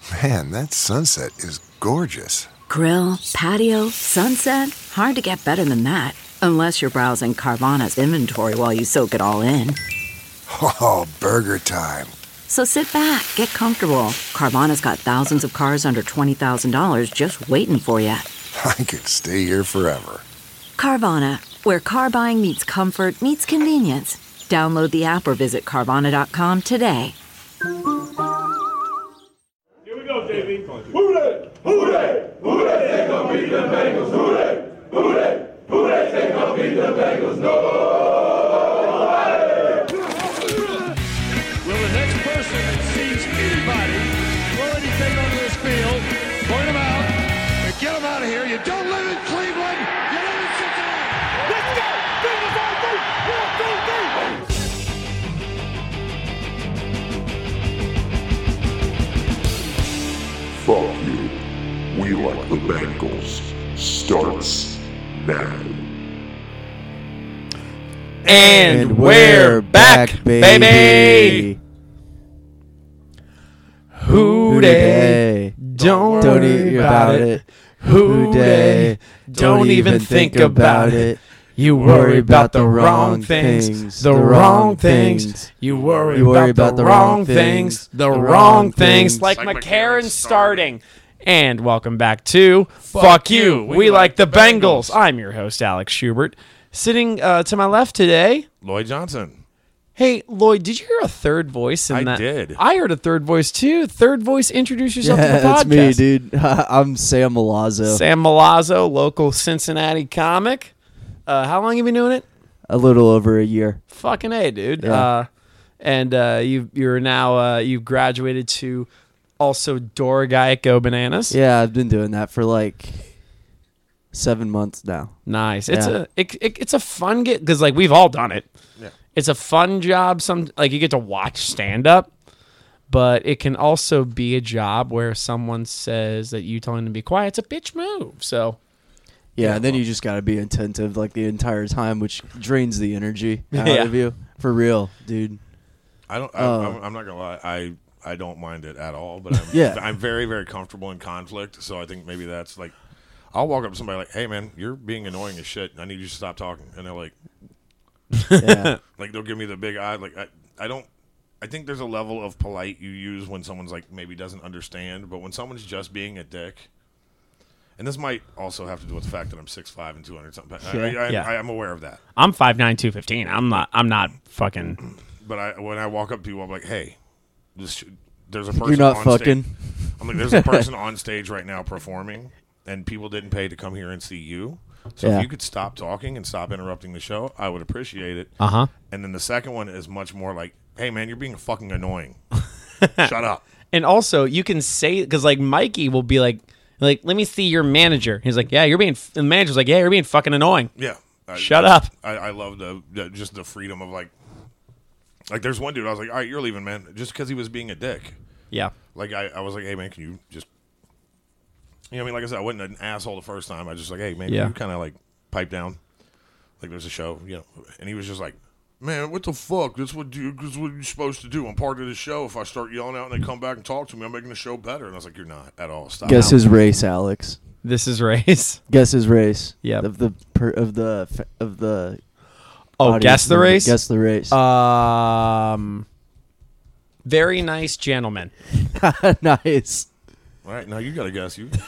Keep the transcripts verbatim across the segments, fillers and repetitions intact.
Man, that sunset is gorgeous. Grill, patio, sunset. Hard to get better than that. Unless you're browsing Carvana's inventory while you soak it all in. Oh, burger time. So sit back, get comfortable. Carvana's got thousands of cars under twenty thousand dollars just waiting for you. I could stay here forever. Carvana, where car buying meets comfort, meets convenience. Download the app or visit Carvana dot com today. Here we go, J V. Who they? Who they? Who they say gonna beat the Bengals? Who they? Who they? Who they say gonna beat the Bengals? Nobody! Will the next person that sees anybody throw anything onto this field, point them out, and get them out of here? You don't live in Cleveland, you live in Cincinnati. Let's go! Bengals on three! One, two, three! Fuck you. We Like the Bengals starts now. And we're back, baby. Who day? Don't Don't worry eat about it. Who day? Don't even think about it. You worry about the wrong things, the wrong things. You worry about the wrong things, the wrong things. Like McCarron starting. And welcome back to Fuck You. We Like the Bengals. I'm your host, Alex Schubert. Sitting uh, to my left today, Lloyd Johnson. Hey, Lloyd, did you hear a third voice in I that? did. I heard a third voice, too. Third voice, introduce yourself Yeah, to the podcast. it's me, dude. I'm Sam Milazzo. Sam Milazzo, local Cincinnati comic. Uh, how long have you been doing it? A little over a year. Fucking A, dude. Yeah. Uh, and uh, you, you're now, uh, you've graduated to also door guy at Go Bananas. Yeah, I've been doing that for like seven months now. Nice. It's Yeah. a it, it, it's a fun get because like we've all done it. Yeah. It's a fun job. Some like you get to watch stand up, but it can also be a job where someone says that you tell them to be quiet. It's a bitch move. So Yeah, and then you just got to be attentive like the entire time, which drains the energy out Yeah. of you. For real, dude. I don't. I, Uh, I'm, I'm not gonna lie. I I don't mind it at all. But I'm, Yeah. I'm very very comfortable in conflict. So I think maybe that's like, I'll walk up to somebody like, "Hey man, you're being annoying as shit. I need you to stop talking." And they're like, Yeah. like they'll give me the big eye. Like I, I don't. I think there's a level of polite you use when someone's like maybe doesn't understand, but when someone's just being a dick. And this might also have to do with the fact that I'm six five and two hundred something. I, I, I, Yeah. I, I'm aware of that. I'm five nine, two fifteen. I'm not. I'm not fucking. But I, when I walk up to people, I'm like, "Hey, this sh- there's a person You're not on fucking. stage." I'm like, "There's a person on stage right now performing, and people didn't pay to come here and see you. So Yeah. if you could stop talking and stop interrupting the show, I would appreciate it." Uh huh. And then the second one is much more like, "Hey, man, you're being fucking annoying. Shut up." And also, you can say because like Mikey will be like, like, let me see your manager. He's like, yeah, you're being. And the manager's like, yeah, you're being fucking annoying. Yeah. I, Shut up. I, I love the, the just the freedom of like, like there's one dude I was like, "All right, you're leaving, man," just because he was being a dick. Yeah. Like I, I was like, "Hey, man, can you just." You know what I mean? Like I said, I wasn't an asshole the first time. I was just like, "Hey, man, Yeah. can you kind of like pipe down?" Like there's a show, you know, and he was just like, "Man, what the fuck? That's what you, that's what you're supposed to do. I'm part of the show. If I start yelling out and they come back and talk to me, I'm making the show better." And I was like, "You're not at all. Stop." Guess his race, Alex. This is race. Guess his race. Yep. Of the per, of the of the. Oh, audience guess the member. race. Guess the race. Um, very nice gentleman. Nice. All right, now you got to guess. You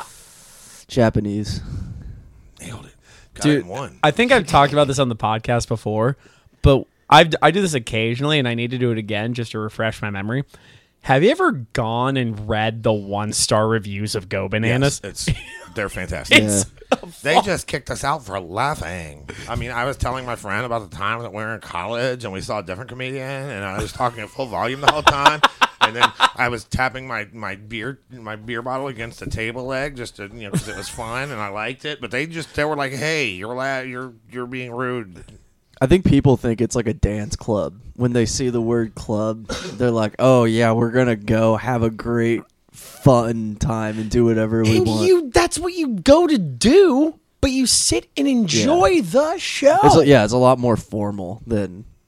Japanese. nailed it, got Dude, it in one. I think I've talked about this on the podcast before, but I've, I do this occasionally, and I need to do it again just to refresh my memory. Have you ever gone and read the one-star reviews of Go Bananas? Yes, it's they're fantastic. It's They just kicked us out for laughing. I mean, I was telling my friend about the time that we were in college and we saw a different comedian, and I was talking at full volume the whole time. And then I was tapping my, my beer my beer bottle against a table leg just to, you know, because it was fun and I liked it. But they just they were like, "Hey, you're la- you're you're being rude." I think people think it's like a dance club. When they see the word club, they're like, "Oh yeah, we're gonna go have a great fun time and do whatever we and want." you that's what you go to do, but you sit and enjoy Yeah. the show. It's a, yeah, it's a lot more formal than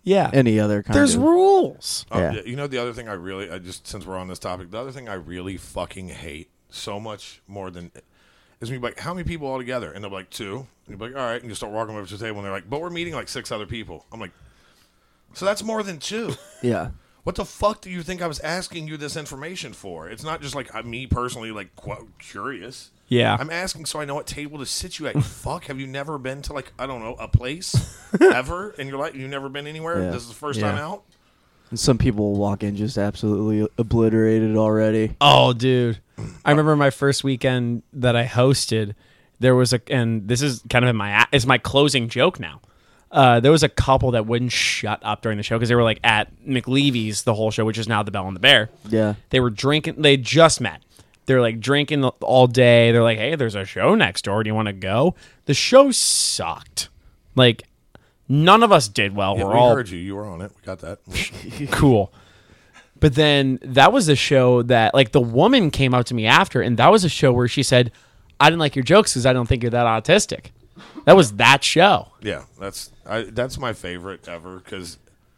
Yeah. any other kind There's of. rules. Oh, Yeah. yeah, you know the other thing I really, I just since we're on this topic, the other thing I really fucking hate so much more than is me like, how many people all together? And they're like two. And you're like, all right, and you start walking over to the table, and they're like, but we're meeting like six other people. I'm like, so that's more than two. Yeah. What the fuck do you think I was asking you this information for? It's not just like uh, me personally, like qu- curious. Yeah. I'm asking so I know what table to sit you at. You fuck, have you never been to like I don't know a place ever in your life? You've never been anywhere. Yeah. This is the first Yeah. time out. And some people will walk in just absolutely obliterated already. Oh, dude. I remember my first weekend that I hosted, there was a, and this is kind of in my, it's my closing joke now. Uh, there was a couple that wouldn't shut up during the show because they were like at McLeavy's the whole show, which is now the Bell and the Bear. Yeah. They were drinking, they just met. They're like drinking all day. They're like, hey, there's a show next door. Do you want to go? The show sucked. Like, none of us did well. Yeah, we're we all heard you. You were on it. We got that. cool. But then that was a show that, like, the woman came up to me after, and that was a show where she said, I didn't like your jokes because I don't think you're that autistic. That was that show. Yeah, that's I, that's my favorite ever because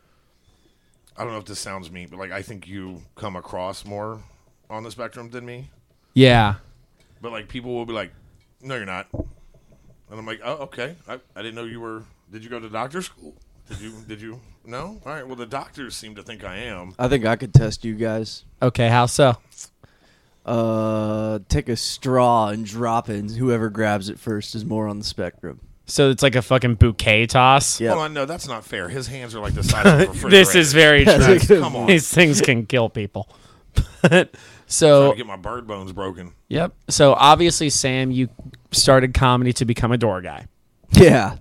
I don't know if this sounds mean, but like I think you come across more on the spectrum than me. Yeah. But like people will be like, "No, you're not," and I'm like, "Oh, okay. I, I didn't know you were. Did you go to doctor school? Did you? Did you? No. All right. Well, the doctors seem to think I am. I think I could test you guys. Okay, how so? Uh, take a straw and drop it, and whoever grabs it first is more on the spectrum. So it's like a fucking bouquet toss? Yeah. Hold on, no, that's not fair. His hands are like the size of a refrigerator. This is very true. That's a good Come on. These things can kill people. Trying so, to get my bird bones broken. yep. So obviously, Sam, you started comedy to become a door guy. Yeah.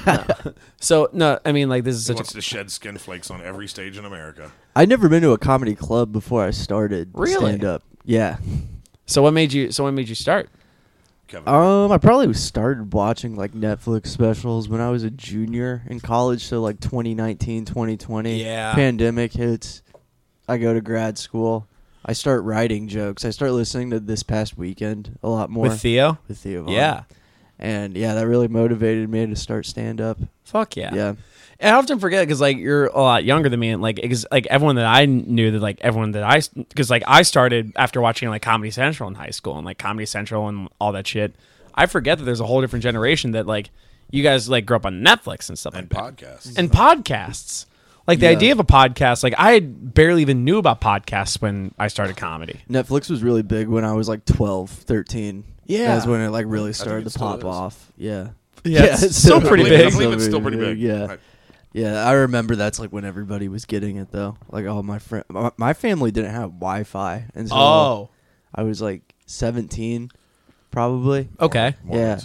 So, no, I mean, like, this is He such wants a... to shed skin flakes on every stage in America. I'd never been to a comedy club before I started Really? stand up. Yeah. So what made you, so what made you start? Kevin. Um, I probably started watching like Netflix specials when I was a junior in college, so like twenty nineteen, twenty twenty. Yeah. Pandemic hits. I go to grad school. I start writing jokes. I start listening to This Past Weekend a lot more. With Theo? With Theo Vaughn. Yeah. And yeah, that really motivated me to start stand up. Fuck yeah. Yeah. And I often forget because like you're a lot younger than me, and like because like everyone that I knew that like everyone that I because like I started after watching like Comedy Central in high school and like Comedy Central and all that shit. I forget that there's a whole different generation that like you guys like grew up on Netflix and stuff and like that. podcasts. And podcasts. Like the Yeah. idea of a podcast, like I had barely even knew about podcasts when I started comedy. Netflix was really big when I was like twelve, thirteen. Yeah. That's when it like really started it to still pop is. off. Yeah. Yeah, it's still pretty I believe, big. I believe it's still pretty big. Yeah. Right. Yeah, I remember that's like when everybody was getting it though. Like all my friend, my, my family didn't have Wi-Fi until Oh. I was like seventeen, probably. Okay. Mormons.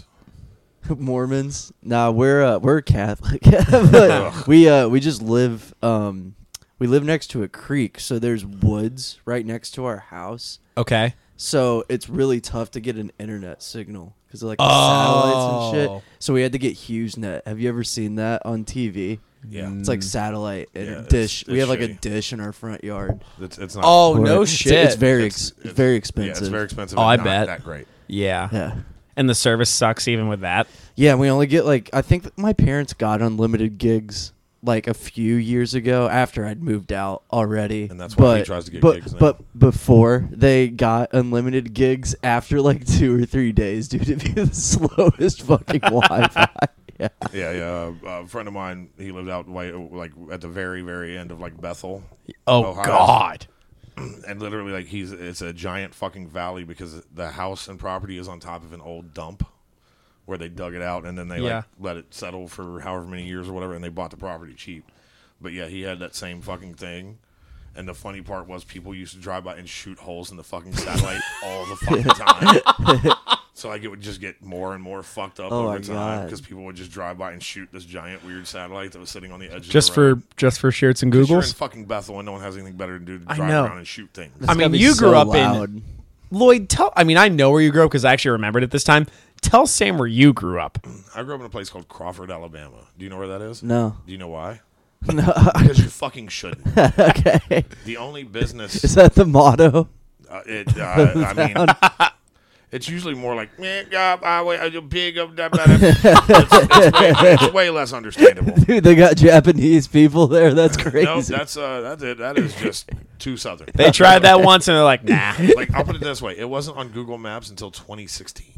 Mormons. Nah, we're uh, we're Catholic, but we uh we just live um we live next to a creek, so there's woods right next to our house. Okay. So it's really tough to get an internet signal because of like the satellites and Oh. shit. So we had to get HughesNet. Have you ever seen that on T V? Yeah. It's like satellite and Yeah, a it's- dish. we it's have like a shitty. dish in our front yard. It's, it's not. Oh, no It's- shit. It's very It's- ex- it's- very Yeah, expensive. it's very expensive. Oh, and I not bet. that great. Yeah. Yeah. And the service sucks even with that. Yeah, we only get like I think that my parents got unlimited gigs like a few years ago after I'd moved out already. And that's why he but, tries to get but, gigs now. But before they got unlimited gigs after like two or three days due to be the slowest fucking Wi-Fi. Yeah. Yeah, yeah. Uh, a friend of mine, he lived out way, like at the very, very end of like Bethel. Oh Ohio. God. And literally, like he's it's a giant fucking valley because the house and property is on top of an old dump where they dug it out and then they Yeah. like let it settle for however many years or whatever, and they bought the property cheap. But yeah, he had that same fucking thing. And the funny part was people used to drive by and shoot holes in the fucking satellite all the fucking time. So like it would just get more and more fucked up Oh over my time God. because people would just drive by and shoot this giant weird satellite that was sitting on the edge Just of the road. for just for shirts and 'Cause You're in Googles. fucking Bethel and no one has anything better to do to I drive know. around and shoot things. I mean, gotta be you grew so up loud. in Lloyd. Tell. I mean, I know where you grew up because I actually remembered it this time. Tell Sam where you grew up. I grew up in a place called Crawford, Alabama. Do you know where that is? No. Do you know why? No. Because you fucking shouldn't. Okay. The only business. Is that the motto? Uh, it, uh, I mean, It's usually more like, man, God, I wait, I big of that. It's, it's, way, it's way less understandable. Dude, they got Japanese people there. That's crazy. Nope, that's uh, that's it. That is just too southern. They tried that once and they're like, nah. Like, I'll put it this way: it wasn't on Google Maps until twenty sixteen.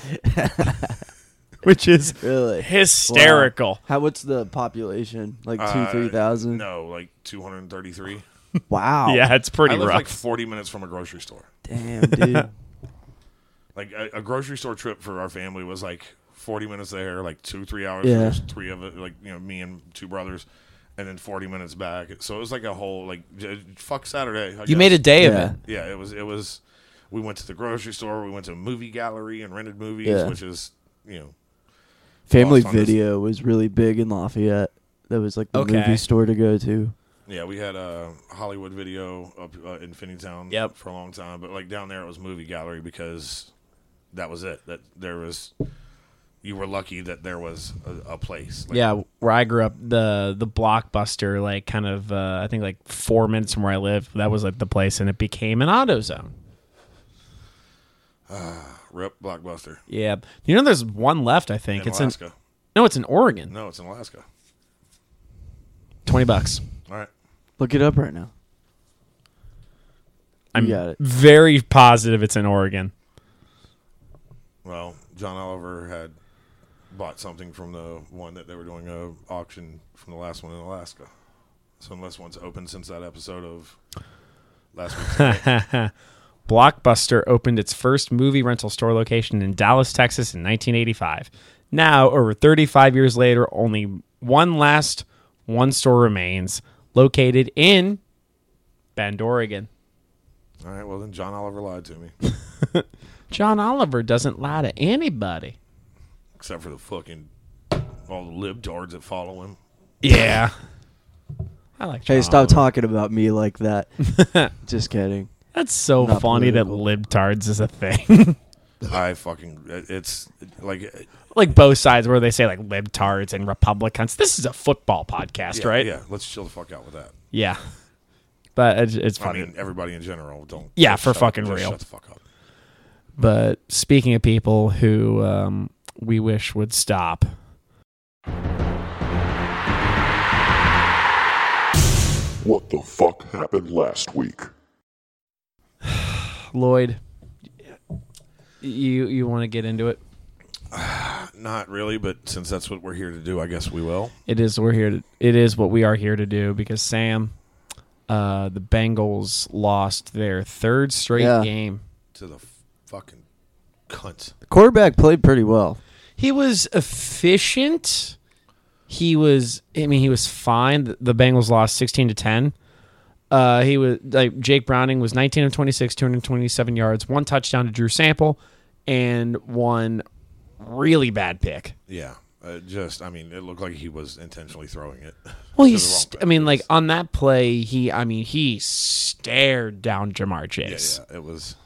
Which is really hysterical. Wow. How? What's the population? Like two, Uh, three thousand? No, like two hundred thirty-three. Wow. Yeah, it's pretty I live rough. like forty minutes from a grocery store. Damn, dude. Like a, a grocery store trip for our family was like forty minutes there, like two, three hours. Yeah. There's three of it, like you know, me and two brothers, and then forty minutes back. So it was like a whole like j- fuck Saturday. I You guess. made a day of Yeah. it. Yeah, it was. It was. We went to the grocery store. We went to a movie gallery and rented movies, Yeah. which is you know. Family lost on this. Video was really big in Lafayette. That was like the Okay. movie store to go to. Yeah, we had a Hollywood Video up uh, in Finneytown Yep. for a long time, but like down there it was movie gallery because that was it. That there was, you were lucky that there was a, a place. Like, Yeah, where I grew up, the the Blockbuster, like kind of, uh, I think like four minutes from where I live, that was like the place, and it became an AutoZone. Rip Blockbuster. Yeah, you know, there's one left. I think In it's Alaska. in no, it's in Oregon. No, it's in Alaska. Twenty bucks. All right. Look it up right now. I'm got it. very positive it's in Oregon. Well, John Oliver had bought something from the one that they were doing a auction from the last one in Alaska. So unless one's open since that episode of last week's. Blockbuster opened its first movie rental store location in Dallas, Texas in nineteen eighty-five. Now, over thirty-five years later, only one last one store remains, located in Bend, Oregon. All right, well then John Oliver lied to me. John Oliver doesn't lie to anybody. Except for the fucking all the libtards that follow him. Yeah. I like John Hey, stop Oliver. talking about me like that. Just kidding. That's so Not funny political. that libtards is a thing. I fucking it's like Like both sides where they say like libtards and Republicans. This is a football podcast, yeah, right? Yeah, let's chill the fuck out with that. Yeah. But it's, it's I funny. mean, everybody in general don't. Yeah, just for shut- fucking just real. Shut the fuck up. But speaking of people who um, we wish would stop, What the fuck happened last week? Lloyd, you you want to get into it? Not really, but since that's what we're here to do, I guess we will. It is we're here to. It is what we are here to do because Sam, uh, the Bengals lost their third straight Yeah. game. To the fucking cunt. The quarterback played pretty well. He was efficient. He was. I mean, he was fine. The, the Bengals lost sixteen to ten. Uh, he was like Jake Browning was nineteen of twenty-six, two hundred twenty-seven yards, one touchdown to Drew Sample, and one really bad pick. Yeah, uh, just I mean, it looked like he was intentionally throwing it. Well, to he's. the wrong st- I mean, like place. on that play, he. I mean, he stared down Jamar yeah, Chase. yeah, it was.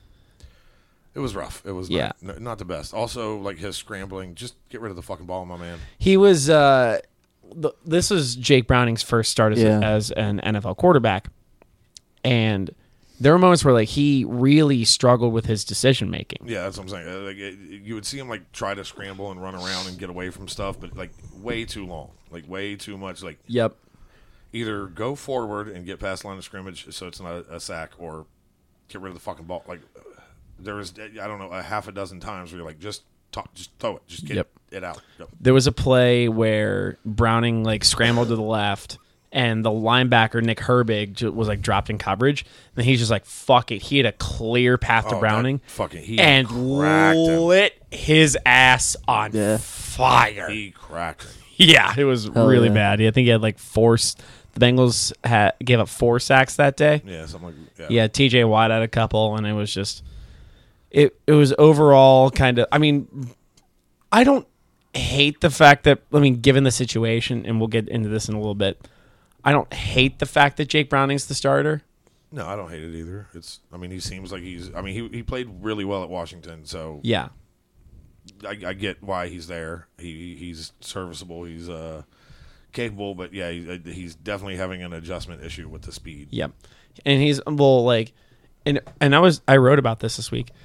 It was rough. It was Yeah. not, n- not the best. Also, like his scrambling, just get rid of the fucking ball, my man. He was. Uh, th- this was Jake Browning's first start as, Yeah. as an N F L quarterback, and there were moments where like he really struggled with his decision making. Yeah, that's what I'm saying. Uh, Like it, you would see him like try to scramble and run around and get away from stuff, but like way too long, like way too much. Like Yep. either go forward and get past the line of scrimmage so it's not a, a sack, or get rid of the fucking ball. Like uh, there was, I don't know, a half a dozen times where you're like, just talk, just throw it, just get Yep. it out. Go. There was a play where Browning like scrambled to the left, and the linebacker Nick Herbig ju- was like dropped in coverage, and he's just like, "Fuck it." He had a clear path to Oh, Browning, that fucking he and cracked him. lit his ass on Yeah. fire. He cracked him. Yeah, it was Hell really yeah. bad. I think he had like four. s- The Bengals had gave up four sacks that day. Yeah, something like yeah. Yeah, T J Watt had a couple, and it was just it. It was overall kind of. I mean, I don't hate the fact that. I mean, given the situation, and we'll get into this in a little bit. I don't hate the fact that Jake Browning's the starter. No, I don't hate it either. It's, I mean, he seems like he's. I mean, he he played really well at Washington, so Yeah, I, I get why he's there. He he's serviceable. He's uh capable, but yeah, he, he's definitely having an adjustment issue with the speed. yep. And he's well, like, and and I was I wrote about this this week.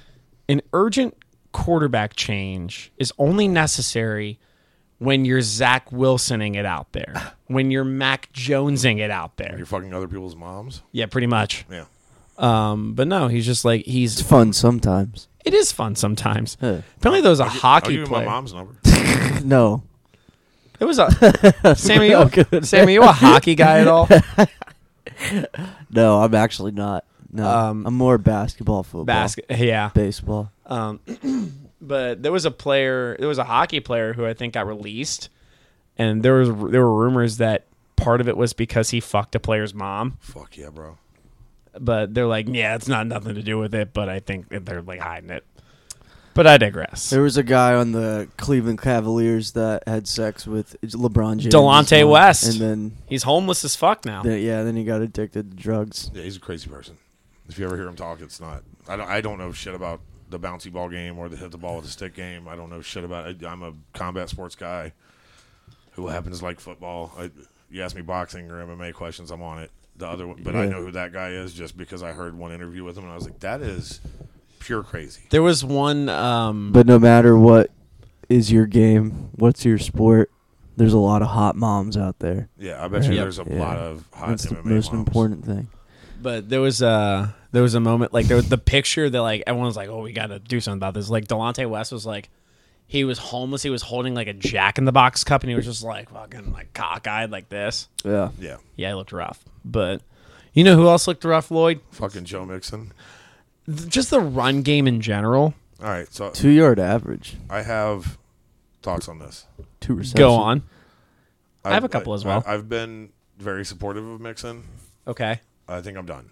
an urgent quarterback change is only necessary when you're Zach Wilsoning it out there, when you're Mac Jonesing it out there. You're fucking other people's moms. Yeah, pretty much. Yeah. Um, but no, he's just like he's. It's fun sometimes. It is fun sometimes. Huh. Apparently, there was a I'll gi- hockey I'll give you player. my mom's number. No. There was a Sammy. You, Sammy, you a hockey guy at all? No, I'm actually not. No, Um, I'm more basketball, football, Basket. Yeah. baseball. Um, but there was a player. There was a hockey player who I think got released, and there was there were rumors that part of it was because he fucked a player's mom. Fuck yeah, bro. But they're like, yeah, it's not nothing to do with it. But I think that they're like hiding it. But I digress. There was a guy on the Cleveland Cavaliers that had sex with LeBron James. Delonte mom, West. And then, He's homeless as fuck now. then, yeah, then he got addicted to drugs. Yeah, he's a crazy person. If you ever hear him talk, it's not. I don't. I don't know shit about the bouncy ball game or the hit the ball with the stick game. I don't know shit about it. I'm a combat sports guy who happens to like football. I, you ask me boxing or M M A questions, I'm on it. The other, one, but I Yeah. know who that guy is just because I heard one interview with him and I was like, that is pure crazy. There was one. Um, But no matter what is your game, what's your sport, there's a lot of hot moms out there. Yeah, I bet you Yep. there's a Yeah. lot of hot That's M the M A most moms. important thing. But there was a there was a moment like there was the picture that like everyone was like, oh, we got to do something about this. Like Delonte West was like, he was homeless. He was holding like a Jack in the Box cup, and he was just like fucking like cockeyed like this. Yeah. Yeah, Yeah, he looked rough. But you know who else looked rough, Lloyd? fucking Joe Mixon. Th- Just the run game in general. All right, so Two yard average. I have thoughts on this. Two receptions. Go on. I have I've- a couple as I- well. I've been very supportive of Mixon. Okay. I think I'm done.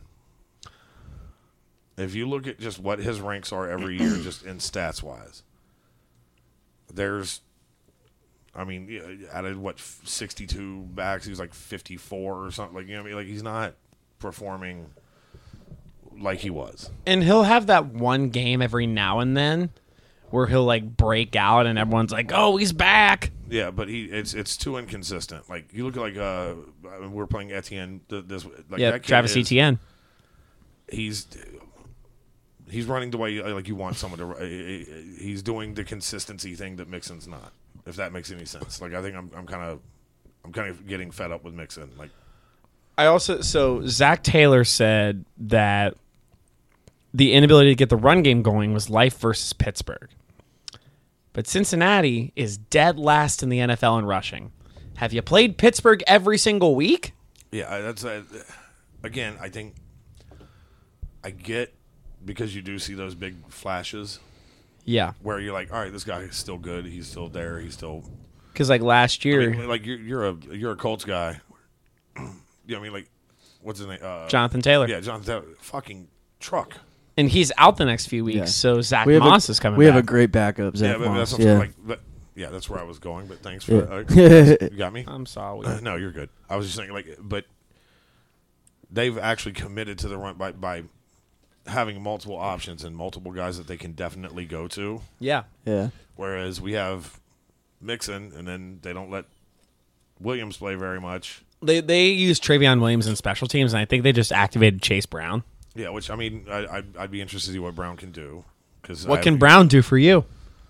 If you look at just what his ranks are every year, just in stats wise, there's, I mean, yeah, added what sixty-two backs. He was like fifty-four or something. Like you know, what I mean, like he's not performing like he was. And he'll have that one game every now and then where he'll like break out, and everyone's like, "Oh, he's back." Yeah, but he it's it's too inconsistent. Like you look at like uh, I mean, we're playing Etienne. th- This like Yeah, that kid Travis is- Etienne. He's he's running the way you- like you want someone to. uh, He's doing the consistency thing that Mixon's not. If that makes any sense. Like I think I'm I'm kind of I'm kind of getting fed up with Mixon. Like I also so Zach Taylor said that the inability to get the run game going was life versus Pittsburgh. But Cincinnati is dead last in the N F L in rushing. Have you played Pittsburgh every single week? yeah, I- that's uh, again. I think I get because you do see those big flashes Yeah, where you're like, all right, this guy is still good. He's still there. He's still. because like last I year, mean, like you're you're a you're a Colts guy. You know what I mean? Like what's his name? Uh, Jonathan Taylor, Yeah, Jonathan Taylor. Fucking truck. and he's out the next few weeks. Yeah. So Zach We have Moss a, is coming. We back. have a great backup, Yeah, Zach but Moss. that's what yeah. I'm like. But, yeah, that's where I was going. But thanks for Yeah. uh, you got me. I'm sorry. Uh, no, you're good. I was just saying, like, but they've actually committed to the run by by having multiple options and multiple guys that they can definitely go to. Yeah, yeah. Whereas we have Mixon, and then they don't let Williams play very much. they they use Travion Williams in special teams, and I think they just activated Chase Brown. Yeah, which I mean, I, I'd, I'd be interested to see what Brown can do. Cause What I- can Brown do for you?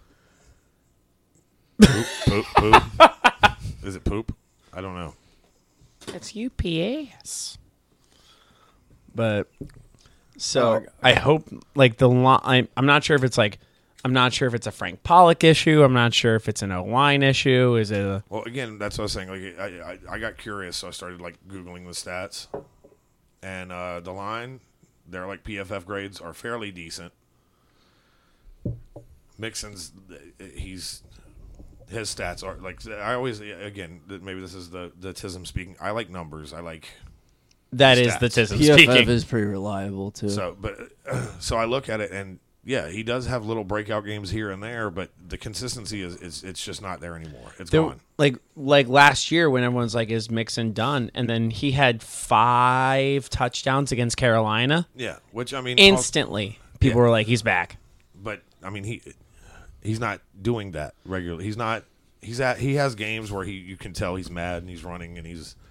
poop, poop, poop? Is it poop? I don't know. It's U P S. But so I hope like the line. I'm, I'm not sure if it's like I'm not sure if it's a Frank Pollock issue. I'm not sure if it's an O-line issue. Is it? A, Well, again, that's what I was saying. Like, I, I, I got curious, so I started like googling the stats, and uh, the line, their like P F F grades are fairly decent. Mixon's, he's his stats are like I always again maybe this is the the Tism speaking. I like numbers. I like that is Stats. the Tism P F F speaking. is pretty reliable too. so, but so I look at it and yeah, he does have little breakout games here and there, but the consistency is, is it's just not there anymore. It's There- gone. like like last year when everyone's like, "Is Mixon done?" and then he had five touchdowns against Carolina. Yeah, which I mean, Instantly, people Yeah. were like, "He's back." but I mean he he's not doing that regularly. He's not. He's at. He has games where he you can tell he's mad and he's running and he's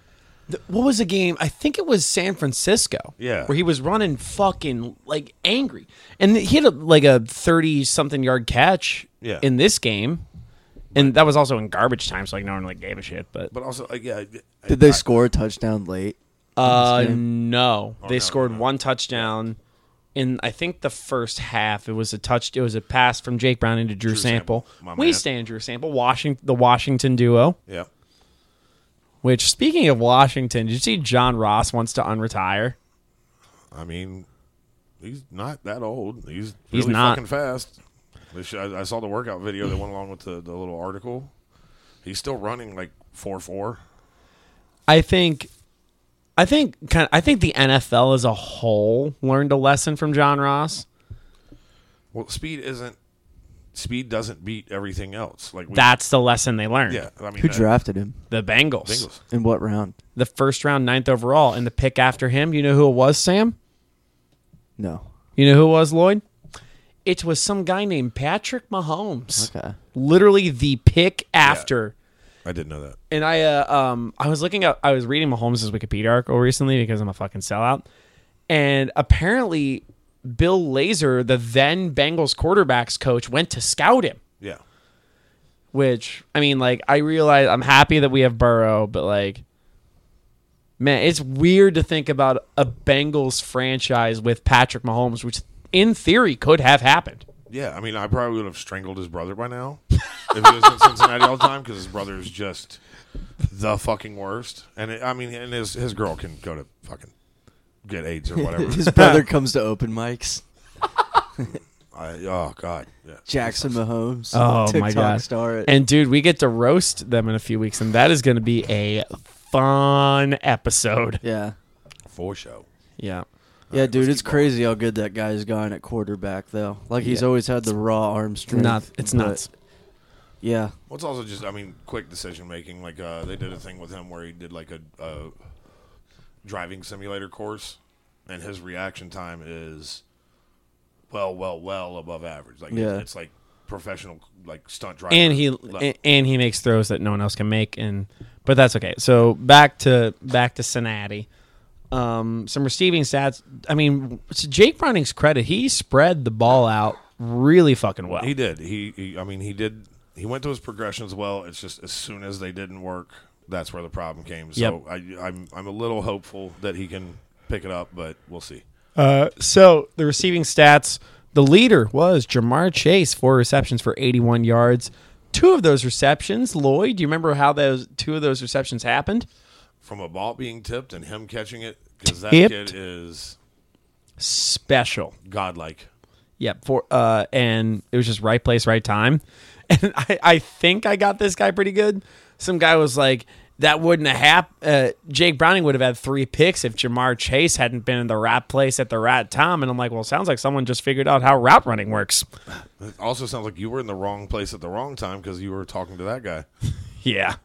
The, what was the game? I think it was San Francisco. Yeah. Where he was running fucking like angry. And he had a, like a thirty-something yard catch Yeah. in this game. And that was also in garbage time, so like no one like gave a shit. But But also, like, yeah. I- Did they I- score a touchdown late? uh, in this game? no. Oh, they no, scored no, no. one touchdown in I think the first half. It was a touch. It was a pass from Jake Browning to Drew, Drew Sample. Sample, my We man. stand Drew Sample. Washington, the Washington duo. Yeah. Which, speaking of Washington, did you see John Ross wants to unretire? I mean, he's not that old. He's He's really not. fucking fast. They sh- I, I saw the workout video that went along with the, the little article. He's still running like four four. I think, I think, kind of, I think the N F L as a whole learned a lesson from John Ross. Well, speed isn't. Speed doesn't beat everything else. Like we, That's the lesson they learned. yeah. I mean, Who uh, drafted him? The Bengals. Bengals. In what round? The first round, ninth overall, and the pick after him. You know who it was, Sam? No. You know who it was, Lloyd? It was some guy named Patrick Mahomes. Okay. Literally the pick after. I didn't know that. And I, uh, um, I was looking up. I was reading Mahomes' Wikipedia article recently because I'm a fucking sellout, and apparently, Bill Lazor, the then Bengals quarterbacks coach, went to scout him. Yeah. Which I mean, like, I realize I'm happy that we have Burrow, but like, man, it's weird to think about a Bengals franchise with Patrick Mahomes, which in theory could have happened. Yeah. I mean, I probably would have strangled his brother by now if he was in Cincinnati all the time because his brother's just the fucking worst. And it, I mean, and his his girl can go to fucking get AIDS or whatever. His brother comes to open mics. I, oh God. Yeah. Jackson Mahomes. Oh TikTok my god! Star. And dude, we get to roast them in a few weeks, and that is going to be a fun episode. yeah. For show. Yeah. Yeah, dude, let's it's keep crazy how good that guy's gotten at quarterback, though. Like, he's Yeah. always had the raw arm strength. Not, it's but- nuts. Yeah. Well, it's also just, I mean, quick decision making. Like uh, they did a thing with him where he did like a, a driving simulator course, and his reaction time is well, well, well above average. Like Yeah. it's like professional, like stunt driver. And he level. and, and he makes throws that no one else can make, and but that's okay. So back to back to Cincinnati. Um, some receiving stats. I mean, to Jake Browning's credit, he spread the ball out really fucking well. He did. He, he, I mean, he did. He went to his progressions well. It's just as soon as they didn't work, that's where the problem came. So Yep. I, I'm, I'm a little hopeful that he can pick it up, but we'll see. Uh, so the receiving stats, the leader was Jamar Chase, four receptions for eighty-one yards. Two of those receptions, Lloyd, do you remember how those two of those receptions happened? From a ball being tipped and him catching it, because that Tipped? kid is Special. godlike. Yep. For uh, and it was just right place, right time. And I, I think I got this guy pretty good. Some guy was like, that wouldn't have happened. Uh, Jake Browning would have had three picks if Jamar Chase hadn't been in the right place at the right time. And I'm like, well, sounds like someone just figured out how route running works. It also sounds like you were in the wrong place at the wrong time because you were talking to that guy. Yeah.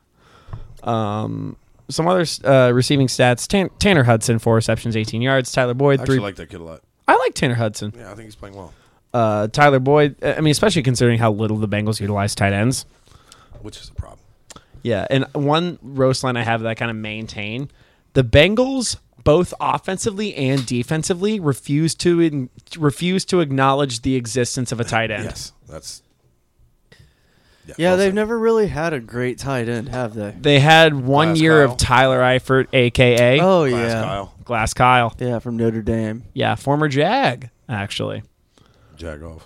Um, some other uh, receiving stats: Tan- Tanner Hudson, four receptions, eighteen yards. Tyler Boyd, I three. actually like that kid a lot. I like Tanner Hudson. Yeah, I think he's playing well, Uh, Tyler Boyd. I mean, especially considering how little the Bengals utilize tight ends. which is a problem. Yeah, and one roast line I have that I kind of maintain: the Bengals, both offensively and defensively, refuse to in, refuse to acknowledge the existence of a tight end. Yes, that's. Yeah, well they've said. never really had a great tight end, have they? They had one Glass year Kyle. of Tyler Eifert, aka Oh, Glass yeah. Kyle, Glass Kyle. Yeah, from Notre Dame. Yeah, former Jag, actually. jag off.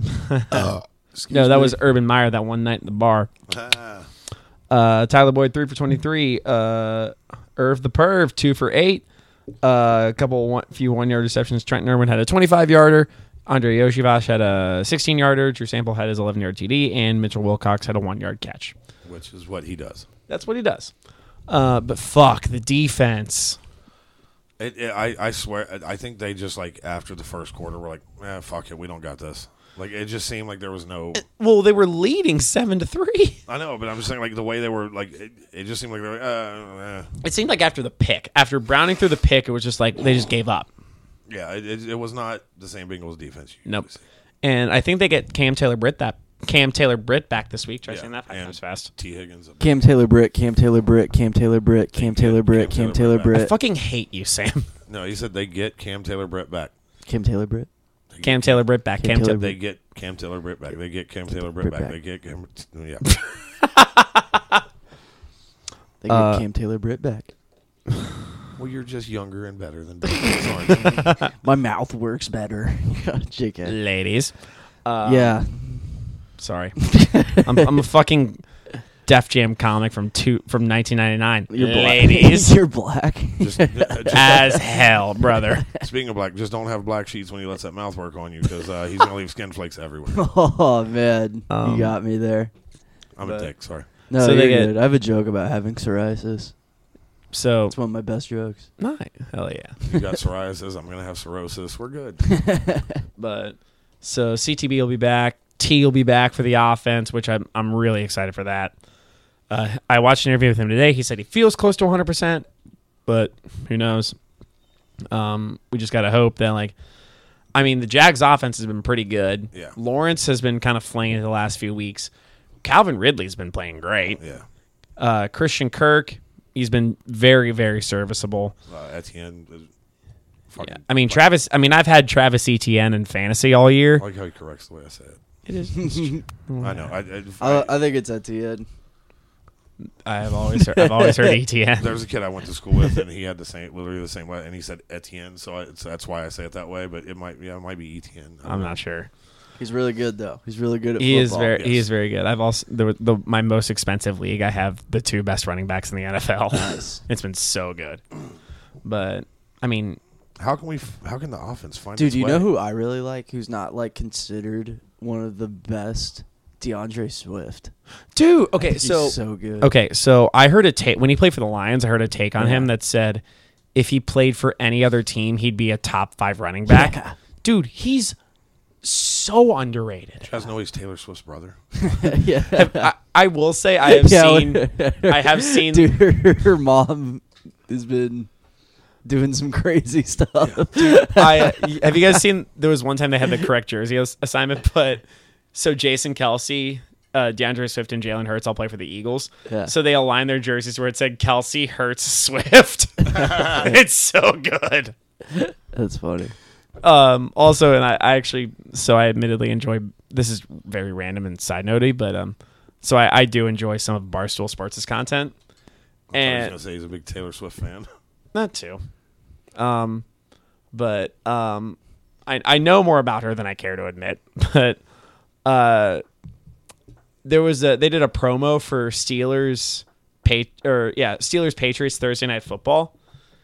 No, that was Urban Meyer that one night in the bar. Ah, Uh, Tyler Boyd, three for twenty-three. Uh, Irv the Perv, two for eight. Uh, a couple, one, few one-yard receptions. Trent Irwin had a twenty-five-yarder. Andre Yoshivas had a sixteen-yarder. Drew Sample had his eleven-yard T D. And Mitchell Wilcox had a one-yard catch. which is what he does. That's what he does. Uh, but fuck, the defense. It, it, I, I swear, I think they just like after the first quarter were like, eh, fuck it, we don't got this. Like it just seemed like there was no. Well, they were leading seven to three. I know, but I'm just saying like the way they were like, it, it just seemed like they were. Uh, eh. It seemed like after the pick, after Browning threw the pick, it was just like they just gave up. Yeah, it, it, it was not the same Bengals defense. you Nope. usually see. And I think they get Cam Taylor-Britt that Cam Taylor Britt back this week. Try Yeah, saying that five and times fast. T. Higgins. Cam Taylor Britt, Cam Taylor Britt, Cam Taylor Britt, Cam Taylor Britt, Cam Cam Taylor Taylor Britt. I Britt, fucking hate you, Sam. No, he said they get Cam Taylor Britt back. Cam Taylor Britt. They get Cam Taylor Britt back. Cam Cam Taylor Taylor. They get Cam Taylor Britt back. They get Cam Taylor Britt Britt back. back. They get Cam. Yeah. They get Uh, Cam Taylor Britt back. Well, you're just younger and better than Dave. Sorry. My mouth works better. J K. Ladies. Uh, Yeah. Sorry. I'm, I'm a fucking Def Jam comic from two from nineteen ninety-nine. You're black. Ladies. You're black. Just, just As hell, brother. speaking of black, just don't have black sheets when he lets that mouth work on you because uh, he's gonna leave skin flakes everywhere. Oh man, Um, you got me there. I'm a dick. Sorry. No, So you're they get- good. I have a joke about having psoriasis. So, It's one of my best jokes. nice. Hell yeah. You got psoriasis. I'm gonna have cirrhosis. We're good. But so C T B will be back. T will be back for the offense, which I'm I'm really excited for that. Uh, I watched an interview with him today. He said he feels close to one hundred percent, but who knows? Um, we just gotta hope that like, I mean, the Jags' offense has been pretty good. Yeah. Lawrence has been kind of flinging it the last few weeks. Calvin Ridley's been playing great. Yeah. Uh, Christian Kirk, he's been very very serviceable. Uh, Etienne. Is fucking, Yeah. I mean Travis. I mean I've had Travis Etienne in fantasy all year. I like how he corrects the way I say it. It is. I know. I, I, I, I think it's Etienne. I have always heard, I've always heard Etienne. There was a kid I went to school with, and he had the same, literally the same way, and he said Etienne, so, I, so that's why I say it that way. But it might, yeah, it might be Etienne. I don't I'm know. not sure. He's really good though. He's really good at He is football. very he yes. is very good. I've also the, the my most expensive league. I have the two best running backs in the N F L. Nice. It's been so good. But I mean, How can we? f- How can the offense find? Dude, its you way? know who I really like? Who's not like considered one of the best? DeAndre Swift. dude. Okay, He's so so good. okay, so I heard a take when he played for the Lions. I heard a take on Yeah. him that said if he played for any other team, he'd be a top five running back. Yeah. Dude, he's so underrated. You guys know he's Taylor Swift's brother. yeah. I, I will say I have Yeah, seen I have seen Dude, her, her mom has been doing some crazy stuff. I have you guys seen? There was one time they had the correct jersey ass- assignment, but so Jason Kelsey, uh, DeAndre Swift, and Jalen Hurts all play for the Eagles. Yeah. So they aligned their jerseys where it said Kelsey, Hurts, Swift. It's so good. That's funny. Um, also, and I, I actually, so I admittedly enjoy. This is very random and side notey, but um, so I, I do enjoy some of Barstool Sports' content, I was and gonna say he's a big Taylor Swift fan. Not too. Um, but um, I I know more about her than I care to admit. But uh, there was a they did a promo for Steelers pay or yeah Steelers Patriots Thursday Night Football,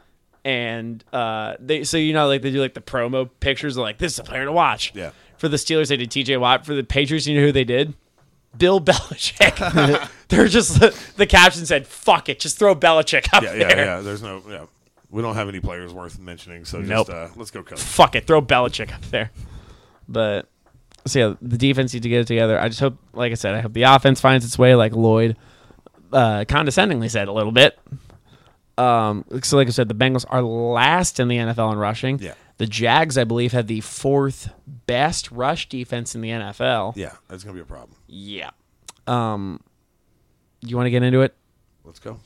and uh they so you know like they do like the promo pictures of like this is a player to watch. Yeah. For the Steelers they did T J Watt. For the Patriots, you know who they did? Bill Belichick. They're just the caption said, "Fuck it, just throw Belichick up Yeah, there." yeah, yeah. There's no. Yeah, we don't have any players worth mentioning, so Nope. just uh, let's go coach. Fuck it, throw Belichick up there. But so yeah, the defense need to get it together. I just hope, like I said, I hope the offense finds its way, like Lloyd uh, condescendingly said a little bit. Um, so like I said, the Bengals are last in the N F L in rushing. Yeah. The Jags, I believe, had the fourth best rush defense in the N F L. Yeah, that's gonna be a problem. Yeah. Um, you want to get into it? Let's go.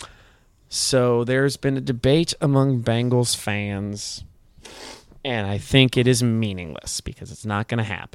So there's been a debate among Bengals fans, and I think it is meaningless because it's not going to happen.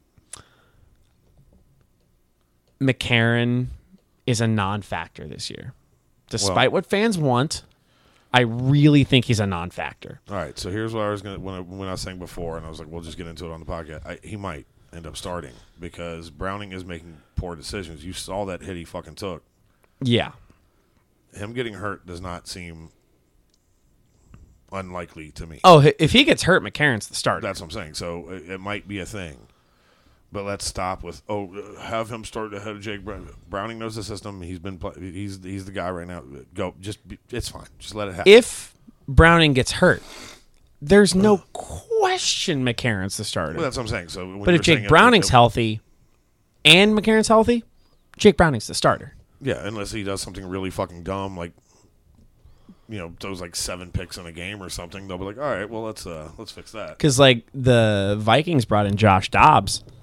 McCarron is a non-factor this year. Despite Well- what fans want, I really think he's a non-factor. All right, so here's what I was gonna when I, when I was saying before, and I was like, we'll just get into it on the podcast. I, he might end up starting because Browning is making poor decisions. You saw that hit he fucking took. Yeah. Him getting hurt does not seem unlikely to me. Oh, if he gets hurt, McCarron's the starter. That's what I'm saying. So it, it might be a thing. But let's stop with oh, have him start ahead of Jake Brown. Browning knows the system. He's been play, he's he's the guy right now. Go, just be, it's fine. Just let it happen. If Browning gets hurt, there's no question McCarron's the starter. Well, that's what I'm saying. So, when But you're if Jake saying it- Browning's it- healthy and McCarron's healthy, Jake Browning's the starter. yeah, unless he does something really fucking dumb, like you know, throws like seven picks in a game or something, they'll be like, all right, well, let's uh, let's fix that. Because, like, the Vikings brought in Josh Dobbs,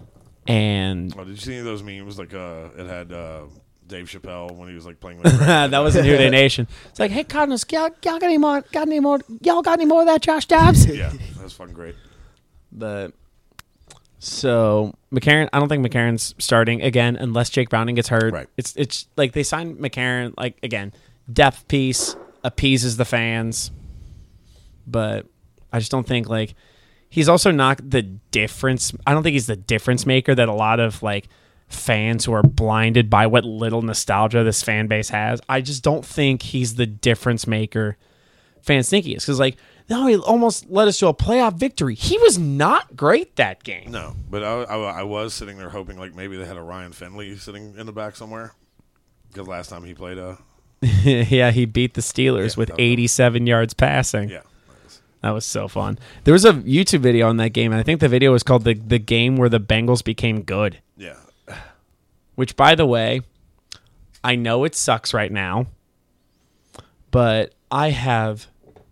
And Oh, did you see any of those memes? Like, uh, it had uh, Dave Chappelle when he was like playing with that was in Who Day Nation. It's like, hey, Cardinals, y'all, y'all got any more? Got any more? Y'all got any more of that Josh Dobbs? Yeah, that was fucking great. But so McCarron, I don't think McCarron's starting again unless Jake Browning gets hurt. Right. It's it's like they signed McCarron, like again, depth piece, appeases the fans, but I just don't think like he's also not the difference. I don't think he's the difference maker that a lot of like fans who are blinded by what little nostalgia this fan base has. I just don't think he's the difference maker fans think he is. Because like, no, he almost led us to a playoff victory. He was not great that game. No, but I, I, I was sitting there hoping like maybe they had a Ryan Finley sitting in the back somewhere because last time he played uh yeah, he beat the Steelers Yeah, with that was- eighty-seven yards passing. yeah. That was so fun. There was a YouTube video on that game, and I think the video was called the the game where the Bengals became good. Yeah. Which, by the way, I know it sucks right now, but I have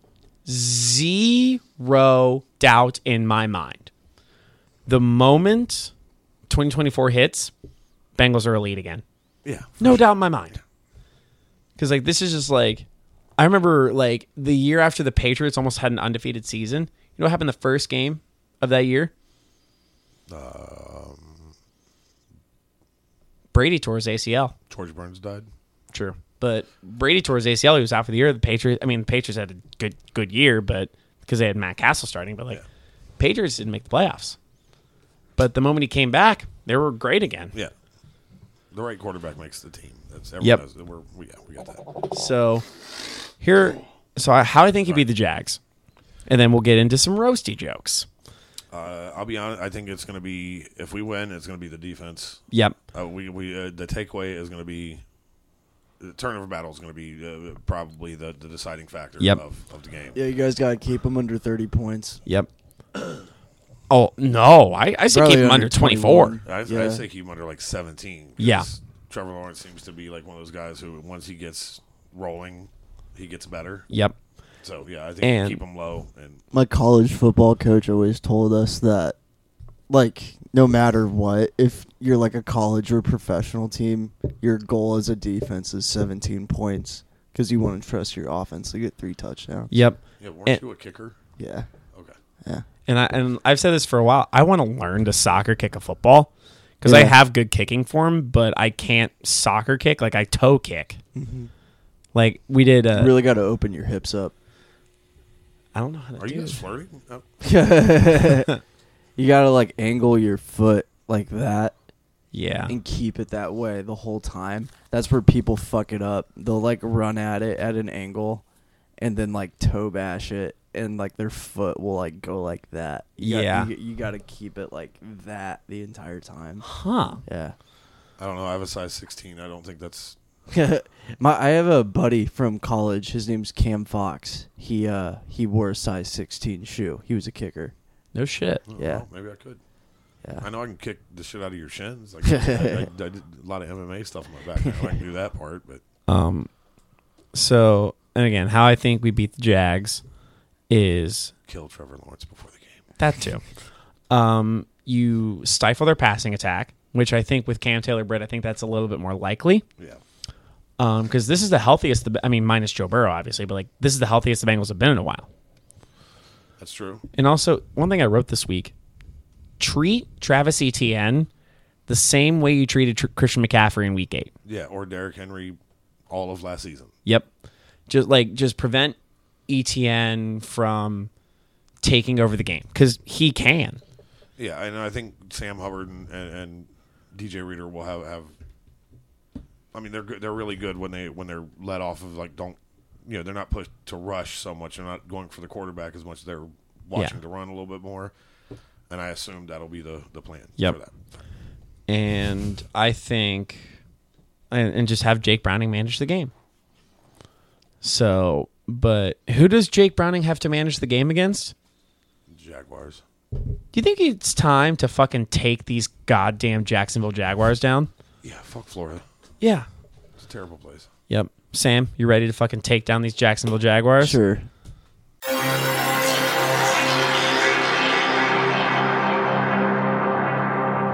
zero doubt in my mind. The moment twenty twenty-four hits, Bengals are elite again. Yeah. No doubt in my mind. Because, like, this is just, like... I remember, like, the year after the Patriots almost had an undefeated season. You know what happened the first game of that year? Um, Brady tore his A C L. George Burns died. True. But Brady tore his A C L. He was out for the year. The Patriots, I mean, the Patriots had a good good year, but because they had Matt Castle starting. But, like, Yeah. Patriots didn't make the playoffs. But the moment he came back, they were great again. Yeah. The right quarterback makes the team. That's Yep. has, we're, we, yeah, we got that. So, here, so I, how I think he beat the Jags. And then we'll get into some roasty jokes. Uh, I'll be honest. I think it's going to be if we win, it's going to be the defense. Yep. Uh, we we uh, the takeaway is going to be the turnover battle is going to be uh, probably the, the deciding factor Yep. of, of the game. Yeah, you guys gotta keep them under thirty points. Yep. Oh, no. I, I say Probably keep him under under twenty-four. twenty-one. I, Yeah. I'd say keep him under like seventeen. 'cause Yeah. Trevor Lawrence seems to be like one of those guys who once he gets rolling, he gets better. Yep. So yeah, I think And- keep him low and My college football coach always told us that, like, no matter what, if you're like a college or professional team, your goal as a defense is seventeen points because you want to trust your offense to get three touchdowns. Yep. yeah. Weren't And- you a kicker? Yeah, Okay. yeah. And I and I've said this for a while. I want to learn to soccer kick a football because I Yeah. have good kicking form, but I can't soccer kick. Like I toe kick. Like we did. Uh, You really got to open your hips up. I don't know how to Are do you guys it. flirting? Oh, You got to like angle your foot like that Yeah. and keep it that way the whole time. That's where people fuck it up. They'll like run at it at an angle and then like toe bash it and like their foot will like go like that. You got- Yeah. you, you got to keep it like that the entire time. Huh. Yeah. I don't know. I have a size sixteen. I don't think that's. My I have a buddy from college. His name's Cam Fox. He uh he wore a size sixteen shoe. He was a kicker. No shit. I don't Yeah. know. Maybe I could. Yeah. I know I can kick the shit out of your shins. Like, I, I, I did a lot of M M A stuff in my back. Now. I can do that part, but Um. So and again, how I think we beat the Jags is kill Trevor Lawrence before the game. that too. Um. You stifle their passing attack, which I think with Cam Taylor-Britt, I think that's a little bit more likely. Yeah. Um, because this is the healthiest. The, I mean, minus Joe Burrow, obviously, but like this is the healthiest the Bengals have been in a while. That's true. And also, one thing I wrote this week: treat Travis Etienne the same way you treated Tr- Christian McCaffrey in Week Eight. Yeah, or Derrick Henry all of last season. Yep, just like just prevent Etienne from taking over the game because he can. Yeah, and I think Sam Hubbard and, and, and D J Reader will have, have. I mean, they're good. They're really good when they when they're let off of like don't, you know, they're not pushed to rush so much. They're not going for the quarterback as much as they're watching Yeah. to run a little bit more. And I assume that'll be the the plan Yep. for that. And I think, and, and just have Jake Browning manage the game. So, but who does Jake Browning have to manage the game against? Jaguars. Do you think it's time to fucking take these goddamn Jacksonville Jaguars down? Yeah, fuck Florida. Yeah. It's a terrible place. Yep. Sam, you ready to fucking take down these Jacksonville Jaguars? Sure.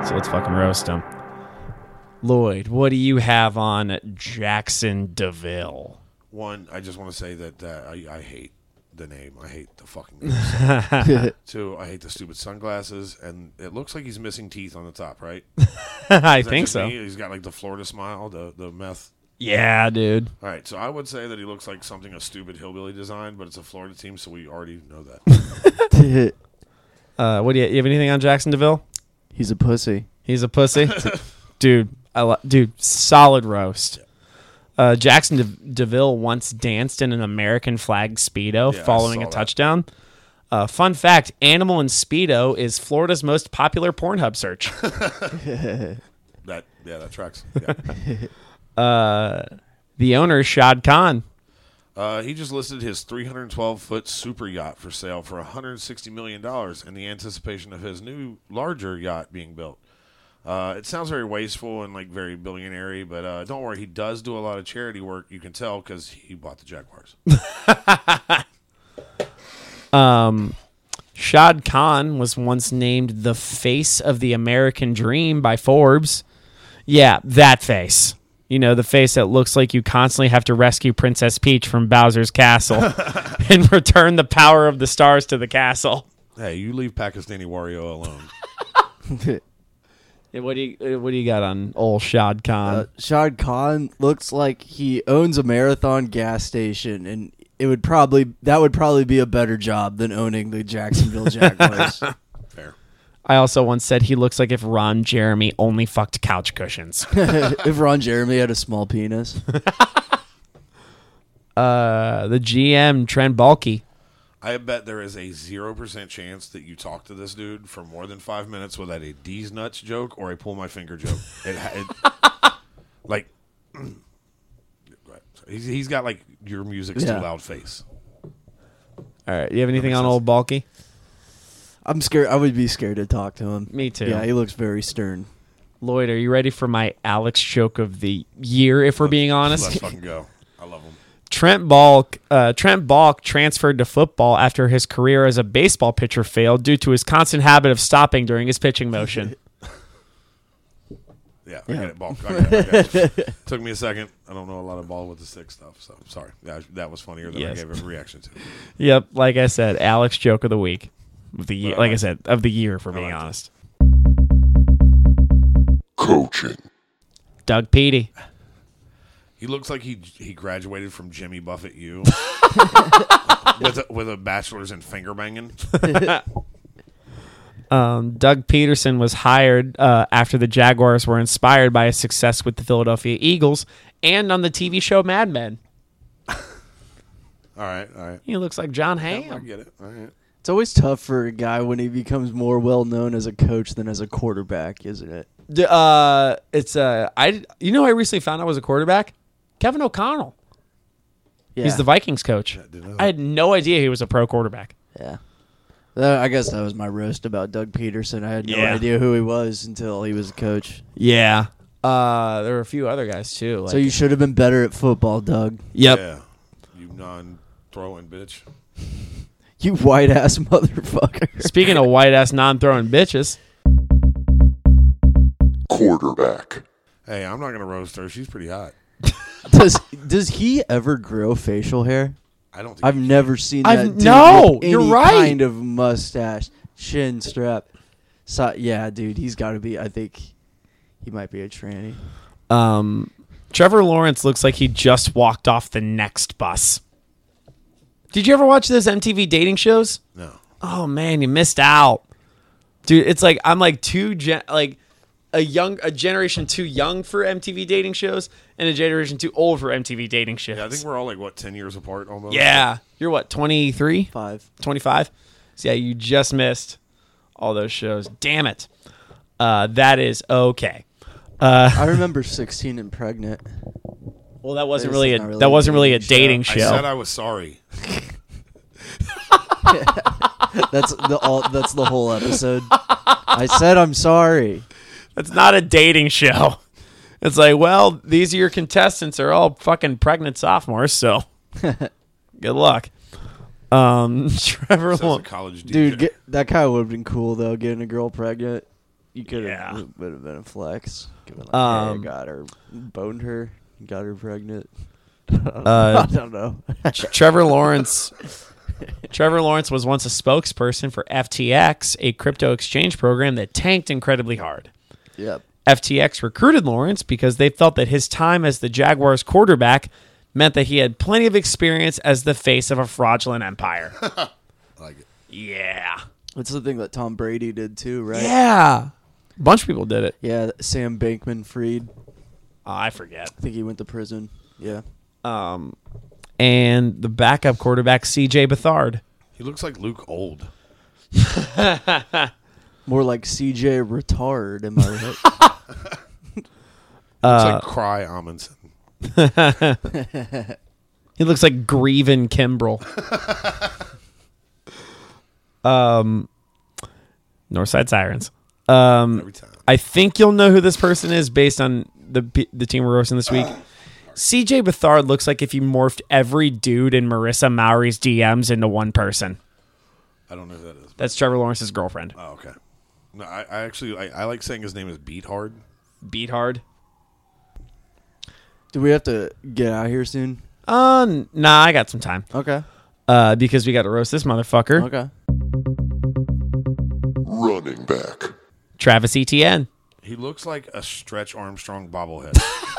So let's fucking roast him. Lloyd, what do you have on Jackson DeVille? One, I just want to say that uh, I, I hate the name. I hate the fucking name. Two, I hate the stupid sunglasses, and it looks like he's missing teeth on the top, right? I Is that think just so. me? He's got like the Florida smile, the the meth. Yeah, dude. All right, so I would say that he looks like something a stupid hillbilly designed, but it's a Florida team, so we already know that. Uh, what do you, you have anything on Jackson DeVille? He's a pussy. He's a pussy, dude. I lo- dude, solid roast. Uh, Jackson De- DeVille once danced in an American flag Speedo Yeah, I following saw a that. touchdown. Uh, fun fact: Animal and Speedo is Florida's most popular Pornhub search. That yeah, that tracks. Yeah. uh, the owner, Shad Khan. Uh, he just listed his three hundred twelve foot super yacht for sale for one hundred sixty million dollars in the anticipation of his new larger yacht being built. Uh, it sounds very wasteful and like very billionaire-y, but uh, don't worry, he does do a lot of charity work. You can tell because he bought the Jaguars. Um, Shad Khan was once named the face of the American dream by Forbes. Yeah, that face. You know, the face that looks like you constantly have to rescue Princess Peach from Bowser's castle and return the power of the stars to the castle. Hey, you leave Pakistani Wario alone. Yeah, what do you uh, what do you got on old Shad Khan? Uh, Shad Khan looks like he owns a Marathon gas station, and it would probably that would probably be a better job than owning the Jacksonville Jaguars. Fair. I also once said he looks like if Ron Jeremy only fucked couch cushions. If Ron Jeremy had a small penis. uh, the G M, Trent Baalke. I bet there is a zero percent chance that you talk to this dude for more than five minutes without a D's nuts joke or a pull my finger joke. It, it, like, he's, he's got like your music's Yeah. too loud face. All right, you have anything makes on sense. old Baalke? I'm scared. I would be scared to talk to him. Me too. Yeah, he looks very stern. Lloyd, are you ready for my Alex joke of the year, if we're being honest? Let's fucking go. I love him. Trent Balk, uh, Trent Balk transferred to football after his career as a baseball pitcher failed due to his constant habit of stopping during his pitching motion. Yeah, I get it. Ball. I get it, I get it. Took me a second. I don't know a lot of ball with the stick stuff, so sorry. That, that was funnier than Yes. I gave a reaction to. Yep, like I said, Alex joke of the week, of the year. Well, I Like I like said, of the year, for being like it. honest. Coaching. Doug Petey. He looks like he he graduated from Jimmy Buffett U with a, with a bachelor's in finger banging. Um, Doug Peterson was hired uh, after the Jaguars were inspired by his success with the Philadelphia Eagles and on the T V show Mad Men. All right, all right. He looks like John I Hamm. get it. All right. It's always tough for a guy when he becomes more well known as a coach than as a quarterback, isn't it? D- Uh, it's uh, I you know I recently found out was a quarterback, Kevin O'Connell. Yeah. He's the Vikings coach. didn't know I had no idea he was a pro quarterback. Yeah. Uh, I guess that was my roast about Doug Peterson. I had no Yeah. idea who he was until he was a coach. Yeah. Uh, there were a few other guys too. Like, So you should have been better at football, Doug. Yep. Yeah. You non-throwing bitch. You white ass motherfucker. Speaking of white ass non throwing bitches, Quarterback. Hey, I'm not gonna roast her. She's pretty hot. Does does he ever grow facial hair? I don't. think I've he- never seen I've- that. Dude no, with you're any right. Kind of mustache, chin strap. So, yeah, dude, he's got to be. I think he might be a tranny. um, Trevor Lawrence looks like he just walked off the next bus. Did you ever watch those M T V dating shows? No. Oh man, you missed out, dude. It's like I'm like two gen like a young a generation too young for M T V dating shows and a generation too old for M T V dating shows. Yeah, I think we're all like what ten years apart almost. Yeah, you're what twenty-three, Five. twenty-five. So yeah, you just missed all those shows. Damn it. Uh, that is okay. Uh, I remember sixteen and pregnant. well, that wasn't This really is a not really that a wasn't really a dating dating I show. said I was sorry. That's the all. That's the whole episode. I said I'm sorry. It's not a dating show. It's like, well, these are your contestants are all fucking pregnant sophomores, so good luck. Um, Trevor Says a Lawrence. college D J. Dude, get, that kind of would have been cool though. Getting a girl pregnant. You could have Yeah. would have been a flex. Given like, Um, hey, I got her, boned her, got her pregnant. Uh, I don't know. Trevor Lawrence. Trevor Lawrence was once a spokesperson for F T X, a crypto exchange program that tanked incredibly hard. Yep. F T X recruited Lawrence because they felt that his time as the Jaguars quarterback meant that he had plenty of experience as the face of a fraudulent empire. I like it. Yeah. That's the thing that Tom Brady did too, right? Yeah. A bunch of people did it. Yeah, Sam Bankman-Fried. Oh, I forget. I think he went to prison. Yeah. Um, and the backup quarterback, C J Beathard. He looks like Luke Old. More like C J Retard, am I right? Looks Uh, like Cry Amundsen. He looks like Grieven Kimbrell. um, Northside Sirens. Um, Every time. I think you'll know who this person is based on the the team we're roasting this week. C J Beathard looks like if you morphed every dude in Marissa Maury's D Ms into one person. I don't know who that is. That's Trevor Lawrence's girlfriend. Oh, okay. No, I, I actually I, I like saying his name is Beat Hard. Beat hard. Do we have to get out of here soon? Uh, n- nah, I got some time. Okay. Uh, because we got to roast this motherfucker, Okay. Running back. Travis Etienne. He looks like a Stretch Armstrong bobblehead.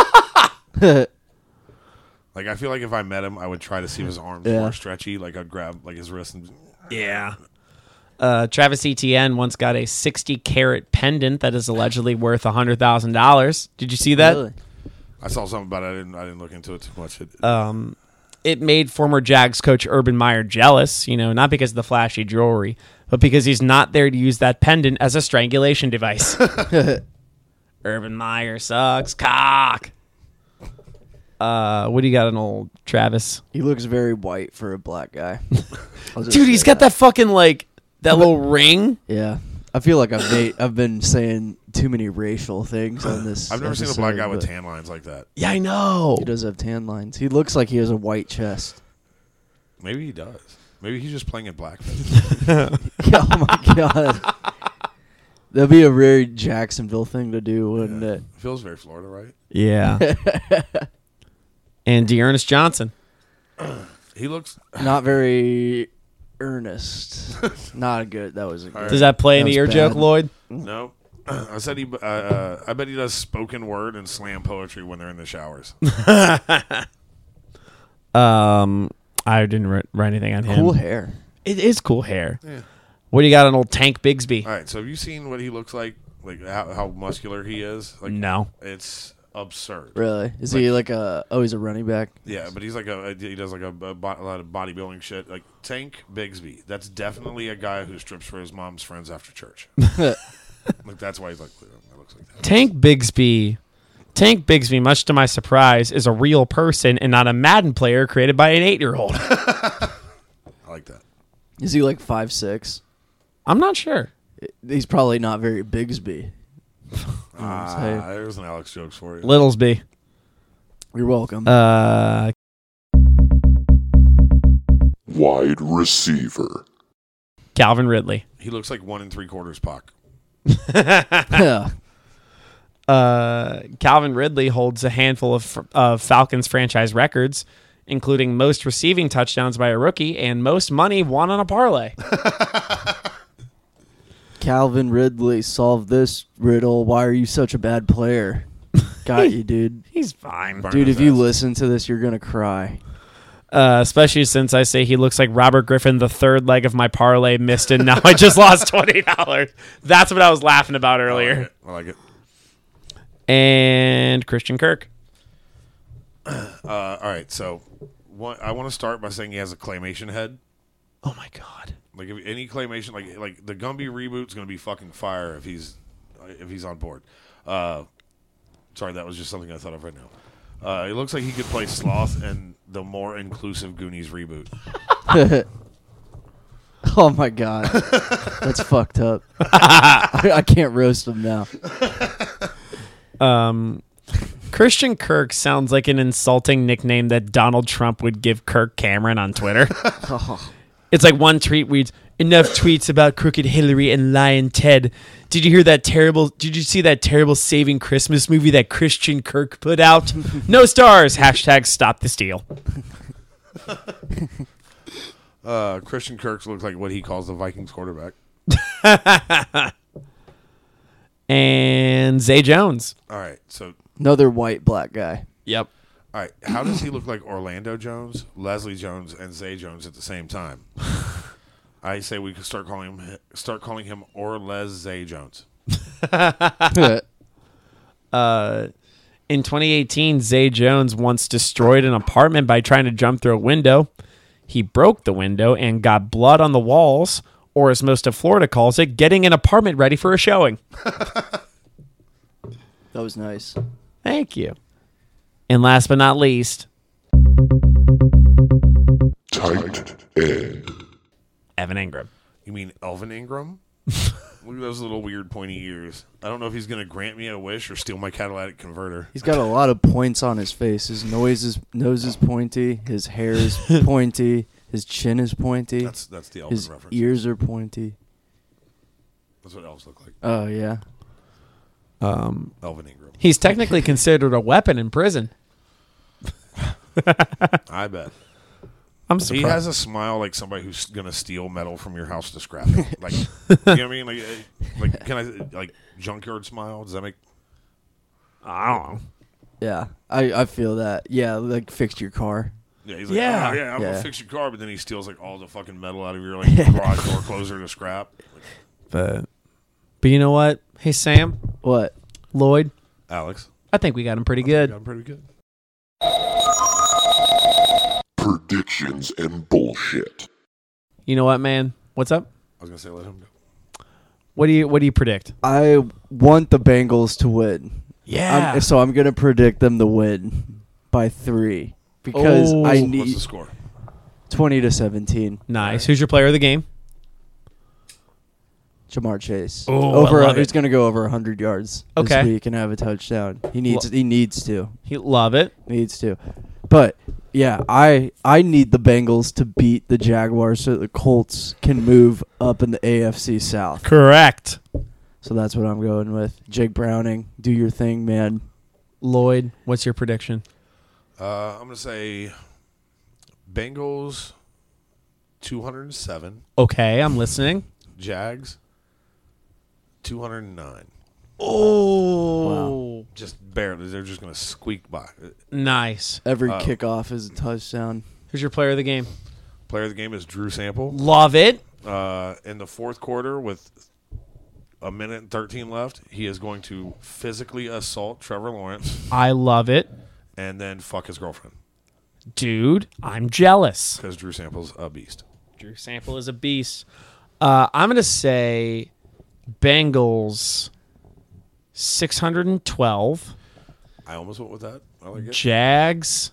Like I feel like if I met him, I would try to see if his arms Yeah. more stretchy. Like I'd grab like his wrist and Yeah. Uh, Travis Etienne once got a sixty carat pendant that is allegedly worth one hundred thousand dollars. Did you see that? Really? I saw something about it. I didn't I didn't look into it too much. It, Um, it made former Jags coach Urban Meyer jealous, you know, not because of the flashy jewelry, but because he's not there to use that pendant as a strangulation device. Urban Meyer sucks cock. Uh, what do you got on old Travis? He looks very white for a black guy. I'll just Dude, say he's got that fucking, like, that little ring. Yeah. I feel like I've made, I've been saying too many racial things on this. I've never seen a black episode, guy with but tan lines like that. Yeah, I know. He does have tan lines. He looks like he has a white chest. Maybe he does. Maybe he's just playing in blackface. Oh my god. That'd be a very Jacksonville thing to do, wouldn't Yeah. it? Feels very Florida, right? Yeah. And Dearness Johnson. He looks. Not very earnest. Not good. That was a good. Does that play That into was your bad. joke, Lloyd? No. I said he. Uh, uh, I bet he does spoken word and slam poetry when they're in the showers. Um, I didn't write, write anything on him. Cool hair. It is cool hair. Yeah. What do you got on old Tank Bigsby? All right. So have you seen what he looks like? Like how, how muscular he is? Like No. It's absurd. Really? Is he like a? Oh, he's a running back. Yeah, but he's like a he does like a, a, bo- a lot of bodybuilding shit. Like Tank Bigsby, that's definitely a guy who strips for his mom's friends after church. Like that's why he's like that looks like that. Tank Bigsby. Tank Bigsby, much to my surprise, is a real person and not a Madden player created by an eight-year-old. I like that. Is he like five six? I'm not sure. He's probably not very Bigsby. Ah, saying? there's an Alex jokes for you. Littlesby. You're welcome. Uh, Wide receiver. Calvin Ridley. He looks like one and three quarters Pac. Yeah. Uh, Calvin Ridley holds a handful of, of Falcons franchise records, including most receiving touchdowns by a rookie and most money won on a parlay. Calvin Ridley, solve this riddle. Why are you such a bad player? Got you, dude. He's fine. Burn Dude, his if you ass. listen to this, you're gonna cry. Uh, especially since I say he looks like Robert Griffin, the third leg of my parlay missed, and now I just lost twenty dollars. That's what I was laughing about I like earlier. it. I like it. And Christian Kirk. Uh, all right, so one, I want to start by saying he has a claymation head. Oh my god. Like if any claymation, like like the Gumby reboot's gonna be fucking fire if he's if he's on board. Uh, sorry, that was just something I thought of right now. Uh, it looks like he could play Sloth in the more inclusive Goonies reboot. Oh my god, that's fucked up. I, I can't roast him now. Um, Christian Kirk sounds like an insulting nickname that Donald Trump would give Kirk Cameron on Twitter. Oh, It's like one tweet reads, enough tweets about crooked Hillary and lying Ted. Did you hear that terrible, did you see that terrible Saving Christmas movie that Christian Kirk put out? No stars. Hashtag stop the steal. Uh, Christian Kirk looks like what he calls the Vikings quarterback. And Zay Jones. All right, so Another white black guy. Yep. all right, how does he look like Orlando Jones, Leslie Jones, and Zay Jones at the same time? I say we could start calling him start calling him Orlez Zay Jones. uh, in twenty eighteen, Zay Jones once destroyed an apartment by trying to jump through a window. He broke the window and got blood on the walls, or as most of Florida calls it, getting an apartment ready for a showing. That was nice. Thank you. And last but not least, Tight end. Evan Ingram. You mean Elvin Ingram? Look at those little weird pointy ears. I don't know if he's going to grant me a wish or steal my catalytic converter. He's got a lot of points on his face. His nose is, nose is pointy. His hair is pointy. His chin is pointy. That's that's the Elvin His reference. ears are pointy. That's what elves look like. Oh, yeah. Um, Elvin Ingram. he's technically considered a weapon in prison. I bet. I'm He surprised. has a smile like somebody who's gonna steal metal from your house to scrap it. Like, you know what I mean? Like, eh, like can I like junkyard smile? Does that make? I don't know. Yeah, I, I feel that. Yeah, like fix your car. Yeah, he's like, Yeah. oh, yeah, I'm Yeah. gonna fix your car, but then he steals like all the fucking metal out of your like garage door closer to scrap. Like, But, but you know what? Hey, Sam, What? Lloyd, Alex, I think we got him pretty good. got him pretty good. Predictions and bullshit. You know what, man? What's up? I was gonna say let him go. What do you What do you predict? I want the Bengals to win. Yeah. I'm, so I'm going to predict them to win by three because Oh. I What's the need score? twenty to seventeen. Nice. Who's your player of the game? Jamar Chase. Oh, over I love he's it. going to go over one hundred yards Okay. this week and have a touchdown. He needs Lo- he needs to. He love it. Needs to. But yeah, I I need the Bengals to beat the Jaguars so the Colts can move up in the A F C South. Correct. So that's what I'm going with. Jake Browning, do your thing, man. Lloyd, what's your prediction? Uh, I'm gonna say Bengals two hundred seven, Okay, I'm listening. Jags two hundred nine. Oh, Just barely. They're just gonna squeak by. nice. Every Uh, kickoff is a touchdown. Who's your player of the game? Player of the game is Drew Sample. Love it. Uh, in the fourth quarter, with a minute and thirteen left, he is going to physically assault Trevor Lawrence I love it. and then fuck his girlfriend Dude, I'm jealous. because Drew Sample's a beast. Drew Sample is a beast. Uh, I'm going to say Bengals six hundred twelve, I almost went with that. I like it. Jags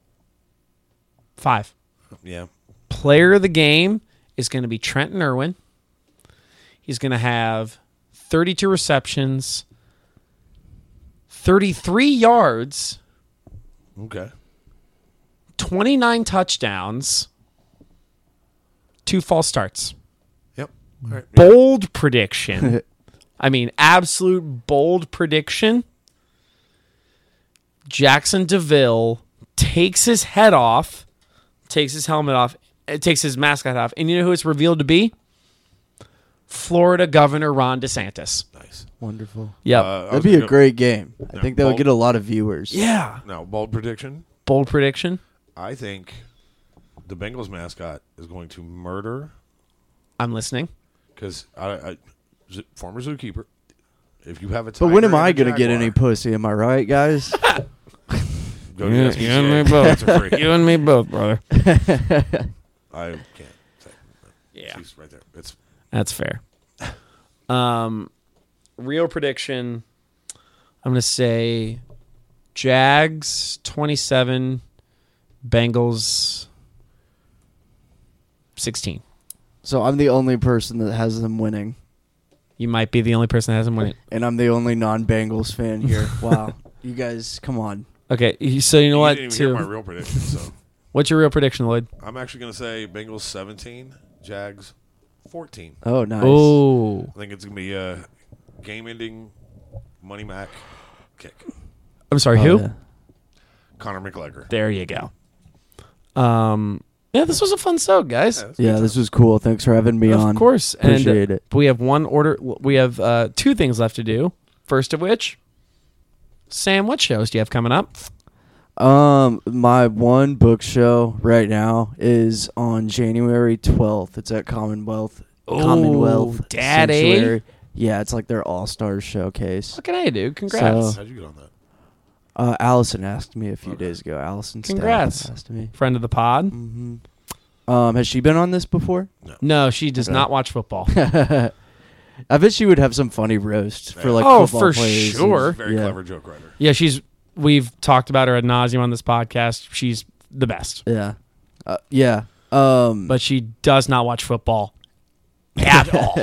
five. Yeah. Player of the game is going to be Trenton Irwin. He's going to have thirty-two receptions, thirty-three yards, Okay. twenty-nine touchdowns, two false starts. Yep. All right. Yeah. Bold prediction. I mean, absolute bold prediction. Jackson DeVille takes his head off, takes his helmet off, uh, takes his mascot off, and you know who it's revealed to be? Florida Governor Ron DeSantis. Nice. Wonderful. Yep. Uh, I was That'd be gonna a go- great game. I Yeah, think that would bold- get a lot of viewers. yeah. Now, bold prediction. Bold prediction. I think the Bengals mascot is going to murder I'm listening. because I, I z- former zookeeper. If you have a But when am tiger I and a going to get any jaguar, pussy? Am I right, guys? go to the S P C A. It's a free. You and me both, brother. I can't say. Yeah. She's right there. It's That's fair. Um, real prediction. I'm gonna say Jags twenty-seven, Bengals sixteen. So I'm the only person that has them winning, You might be the only person that hasn't won it. and I'm the only non-Bengals fan here. Wow. You guys, come on. Okay, you- so you know you what? didn't even hear my Too. real prediction. So What's your real prediction, Lloyd? I'm actually going to say Bengals seventeen, Jags fourteen. Oh, nice. Oh, I think it's going to be a game-ending Money Mac kick. I'm sorry. Oh, who? yeah. Connor McGregor. There you go. Um, yeah, this was a fun show, guys. Yeah, it's a Yeah, good this time. was cool. Thanks for having me Of on. course. Appreciate and, uh, it. We have one order. We have uh, two things left to do. First of which, Sam, what shows do you have coming up? Um, my one book show right now is on January twelfth. It's at Commonwealth. Ooh, Commonwealth Daddy. Sanctuary. Yeah, it's like their all-stars showcase. What can I do? Congrats. So- How'd you get on that? Uh, Allison asked me a few Okay. days ago. Allison Congrats. Staff asked me. Friend of the pod. hmm Um, has she been on this before? No, she does Okay. not watch football. I bet she would have some funny roasts for like Oh, football for plays and- sure. Very yeah. clever joke writer. Yeah, she's. We've talked about her ad nauseum on this podcast. She's the best, Yeah, uh, yeah. Um, but she does not watch football at all.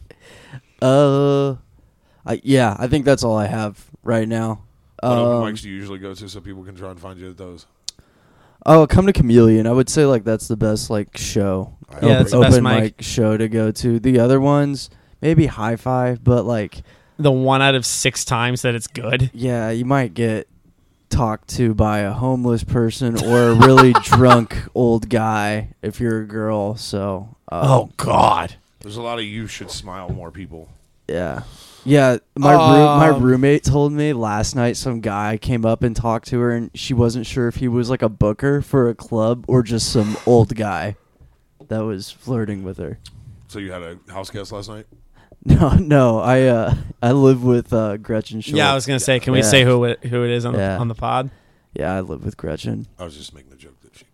uh, I, yeah, I think that's all I have right now. What open Um, mics do you usually go to so people can try and find you at those? oh, come to Chameleon. I would say like that's the best like show. I Yeah, open, that's the best open mic. show to go to. The other ones maybe Hi-Fi, but like The one out of six times that it's good. yeah, you might get talked to by a homeless person or a really drunk old guy if you're a girl. So um, Oh God. There's a lot of you should smile more people. yeah. Yeah, my room, my Um, roommate told me last night some guy came up and talked to her, and she wasn't sure if he was like a booker for a club or just some old guy that was flirting with her. So you had a house guest last night? No, no, I uh, I live with uh, Gretchen Schultz. Yeah, I was gonna say, can we Yeah. say who it, who it is on Yeah. the on the pod? Yeah, I live with Gretchen. I was just making the joke that she.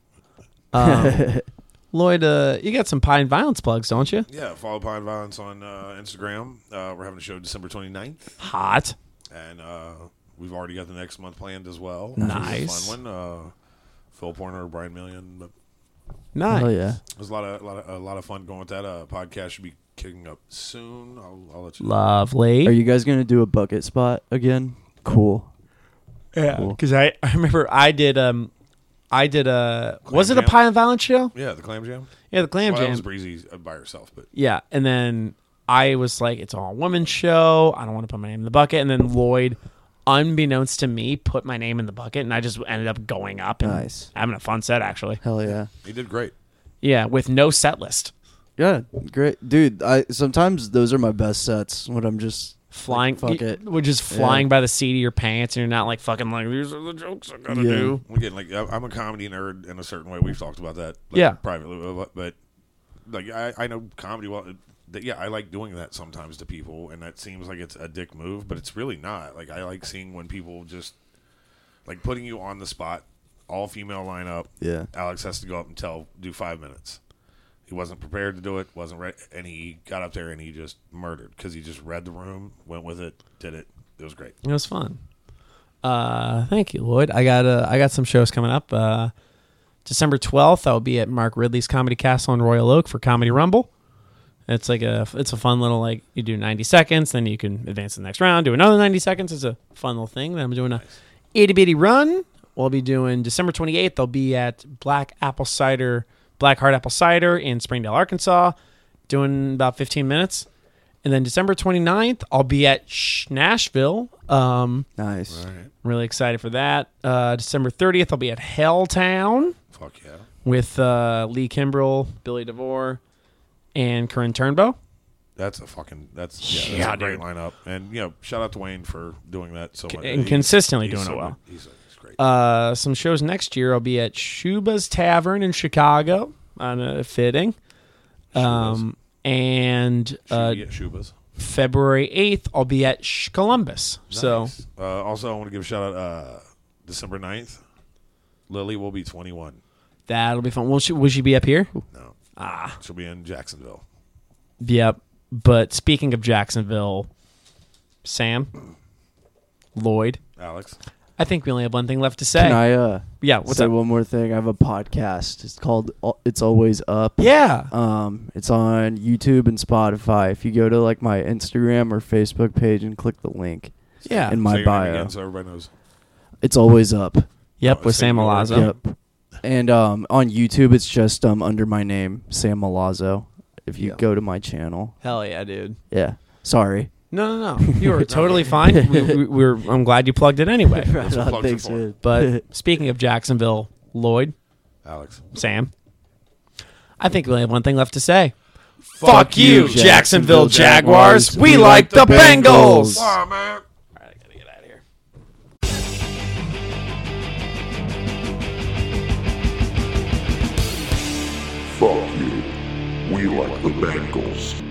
Um, Lloyd, uh, you got some Pine Violence plugs, don't you? Yeah, follow Pine Violence on uh, Instagram. Uh, we're having a show December twenty-ninth, Hot. and uh, we've already got the next month planned as well. Nice. It's a fun one. Uh, Phil Porter, Brian Million. But Nice. Oh yeah, there's a lot of a lot of, a lot of fun going with that. Uh, podcast should be kicking up soon. I'll, I'll let you know. Lovely. are you guys gonna do a bucket spot again? Cool. Yeah, Cool. because I, I remember I did um I did a Clam was it a Jam? Pine Violence show? Yeah, the Clam Jam. Yeah, the Clam Well, that Jam. was breezy uh, by herself, but Yeah, and then I was like, it's all women's show. I don't want to put my name in the bucket. And then Lloyd, unbeknownst to me, put my name in the bucket, and I just ended up going up and Nice. having a fun set actually. Hell yeah. he did great. Yeah, with no set list. Yeah, great, dude. I sometimes those are my best sets when I'm just Flying, Like, fuck you- it. We're just flying by the seat of your pants, and you're not like fucking like these are the jokes I gotta Yeah. do. Again, like I- I'm a comedy nerd in a certain way. We've talked about that, like, Yeah. privately, but- but like I, I know comedy well. That, yeah, I like doing that sometimes to people, and that seems like it's a dick move, but it's really not. Like I like seeing when people just like putting you on the spot, all female lineup. Yeah. Alex has to go up and tell do five minutes. He wasn't prepared to do it, wasn't ready, and he got up there and he just murdered because he just read the room, went with it, did it. It was great. It was fun. Uh, thank you, Lloyd. I got uh, I got some shows coming up. Uh, December twelfth, I'll be at Mark Ridley's Comedy Castle in Royal Oak for Comedy Rumble. It's like a it's a fun little like you do ninety seconds, then you can advance to the next round, do another ninety seconds. It's a fun little thing. Then I'm doing a itty bitty run. We'll be doing December twenty-eighth. I'll be at Black Apple Cider, Black Heart Apple Cider in Springdale, Arkansas, doing about fifteen minutes. And then December twenty-ninth, I'll be at Sh- Nashville. Um, Nice. All right. really excited for that. Uh, December thirtieth, I'll be at Helltown Fuck yeah. with uh, Lee Kimbrell, Billy DeVore, and Corinne Turnbow. That's a fucking that's yeah, Yeah, that's a great dude. lineup. And you know, shout out to Wayne for doing that so much. and He- consistently he's doing so it well. good. He's, he's great. Uh, some shows next year. I'll be at Shuba's Tavern in Chicago on a fitting. Um, and uh, Should we get Shubas. February eighth, I'll be at Sh- Columbus. So Nice. uh, also I want to give a shout out uh, December ninth. Lily will be twenty-one. that'll be fun. Will she, will she be up here? No. Ah. She'll be in Jacksonville. Yep. But speaking of Jacksonville, Sam, Lloyd, Alex. I think we only have one thing left to say. Can I uh yeah, what's say up? one more thing? I have a podcast. It's called Al- It's Always Up. Yeah. Um, it's on YouTube and Spotify. If you go to like my Instagram or Facebook page and click the link Yeah. in Say my your name bio, again so everybody knows. it's always up. Yep, Oh, with say Sam your Milazzo. Yep. And um, on YouTube, it's just um under my name, Sam Milazzo. If you Yeah. go to my channel. Hell yeah, dude. Yeah. Sorry. No, no, no. You were totally fine. We, we, we're, I'm glad you plugged it anyway. Right on, plugs it thanks, for. man. But speaking of Jacksonville, Lloyd, Alex. Sam, I think we only have one thing left to say. Fuck you, Jacksonville Jaguars. We like the Bengals. Oh, man. All right, I gotta get out of here. Fuck you. We like the Bengals.